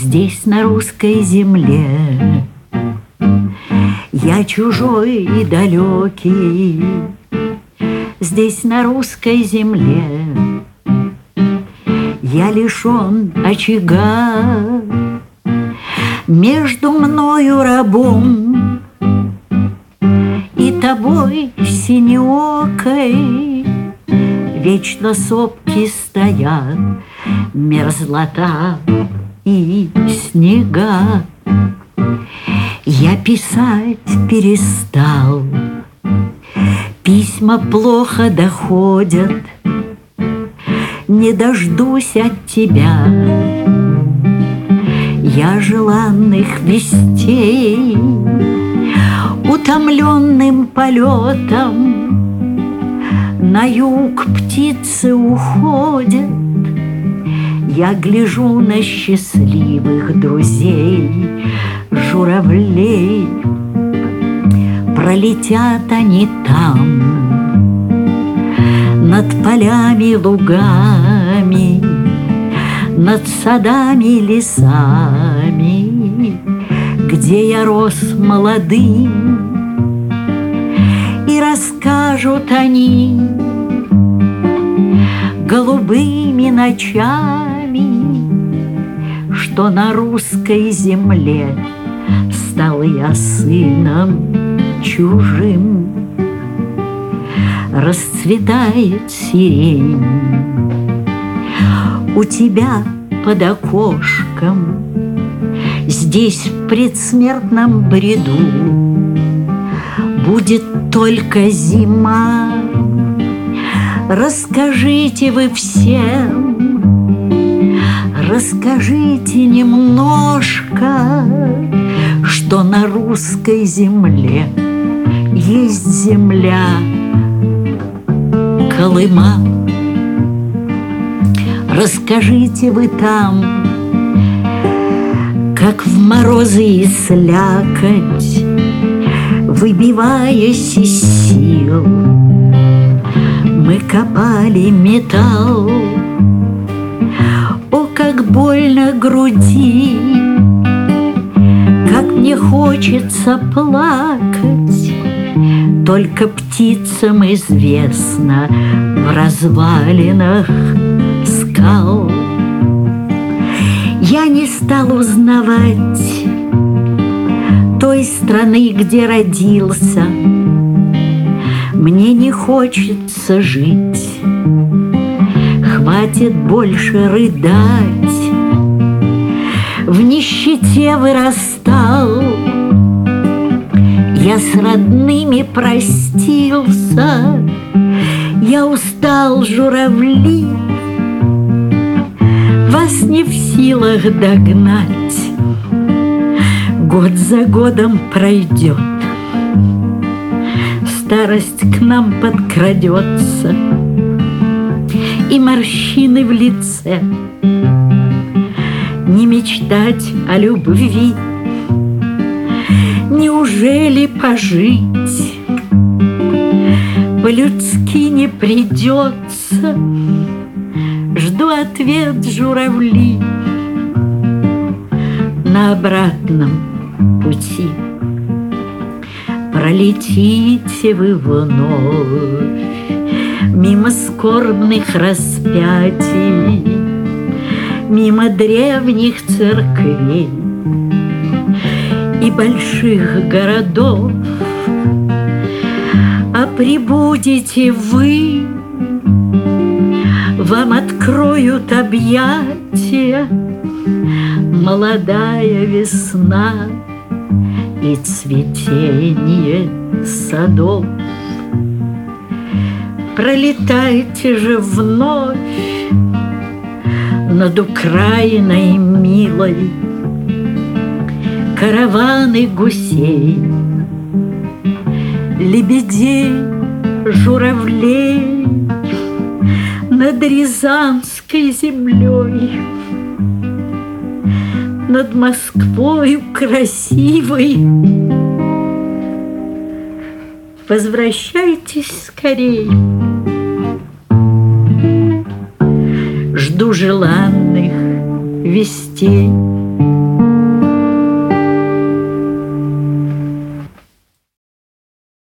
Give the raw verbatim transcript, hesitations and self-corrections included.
Здесь, на русской земле, я чужой и далекий. Здесь, на русской земле, я лишен очага. Между мною рабом и тобой синеокой вечно сопки стоят, мерзлота и снега. Я писать перестал, письма плохо доходят, не дождусь от тебя я желанных вестей. Утомленным полетом на юг птицы уходят, я гляжу на счастливых друзей, журавлей. Пролетят они там, над полями, лугами, над садами, лесами, где я рос молодым. И расскажут они голубыми ночами, что на русской земле стал я сыном чужим. Расцветает сирень у тебя под окошком, здесь в предсмертном бреду будет только зима. Расскажите вы всем, расскажите немножко, что на русской земле есть земля Колыма. Расскажите вы там, как в морозы и слякоть, выбиваясь из сил, мы копали металл. О, как больно груди, как мне хочется плакать. Только птицам известно в развалинах скал. Я не стал узнавать той страны, где родился. Мне не хочется жить, хватит больше рыдать. В нищете вырастал, я с родными простился. Я устал, журавли, вас не в силах догнать. Год за годом пройдет, старость к нам подкрадется, и морщины в лице. Не мечтать о любви, неужели пожить по-людски не придется? Жду ответ, журавли, на обратном пути. Пролетите вы вновь мимо скорбных распятий, мимо древних церквей и больших городов. А прибудете вы, вам откроют объятия молодая весна и цветение садов. Пролетайте же вновь над Украиной милой, караваны гусей, лебедей, журавлей над Рязанской землей, над Москвою красивой. Возвращайтесь скорей. Жду желанных вестей.